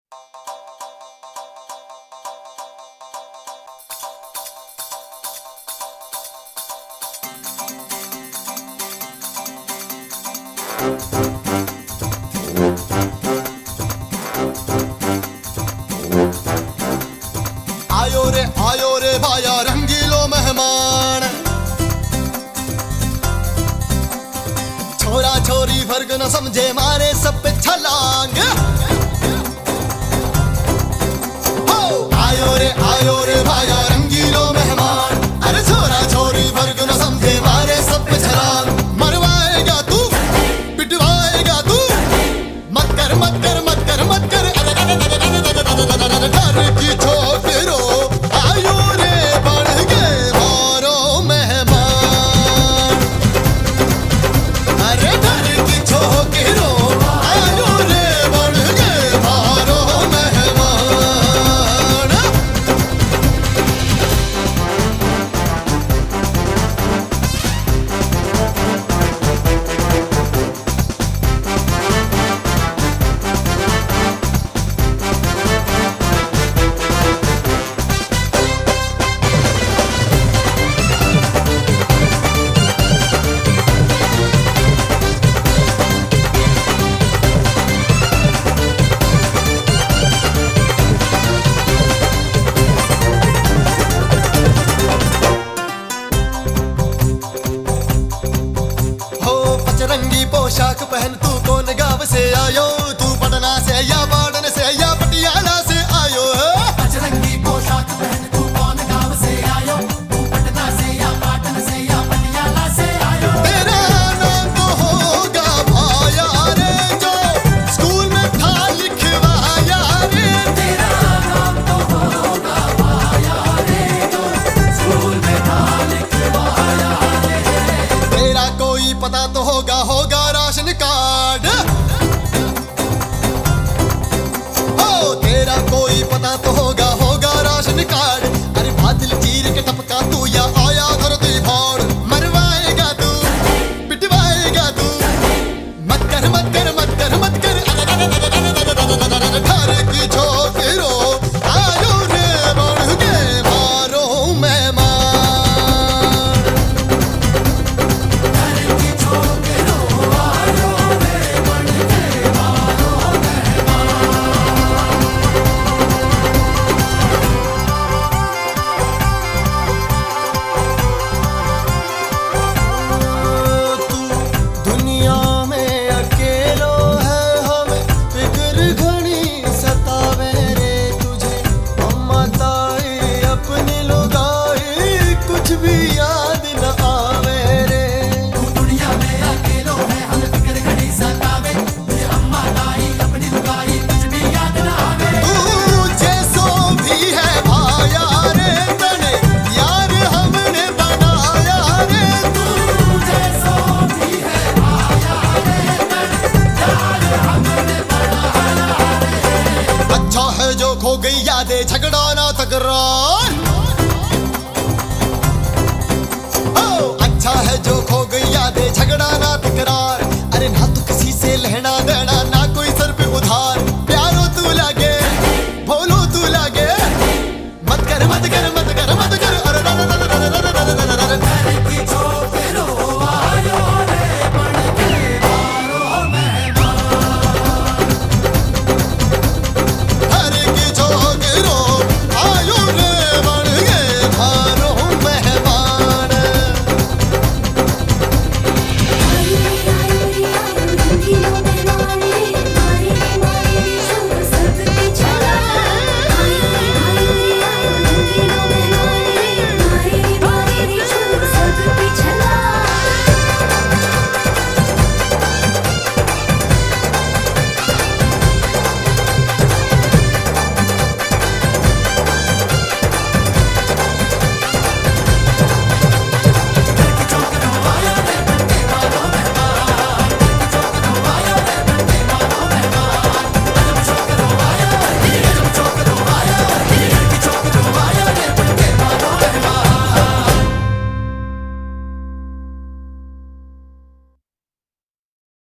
आयो रे भाया रंगीलो मेहमान। छोरा छोरी फर्क न समझे मारे सब पे छलांग। आयो रे भाया रंगीलो मेहमान। अरे छोरा छोरी फर्क न समझे मारे सब पे छलांग। मरवाएगा तू पिटवाएगा तू, मत कर मत कर मत कर मत कर। घर की छोकरो रंगी पोशाक पहन तू कौन गांव से आयो? तू पटना से या बाड़न से या पटियाला से आयो? रंगी पोशाक पहन तू कौन गांव से आयो? तू पटना से या बाड़न से या पटियाला से आयो? तेरा नाम तो होगा भाया रे जो स्कूल में था लिखवाया रे। तेरा नाम तो होगा भाया रे जो स्कूल में था लिखवाया रे। तेरा कोई पता तो होगा राशन कार्ड। ओ तेरा कोई पता तो होगा राशन कार्ड। अरे बादल चीर के टपका तू या आया धरती फाड़। मरवाएगा तू पिटवाएगा तू, मत कर मत कर मत कर मत कर। घर की छोकरो आयो रे बढ़ के मारो मेहमान। खो गई यादें झगड़ा ना तकरार। अच्छा है जो खो गई यादें झगड़ा ना तकरार। अरे ना तू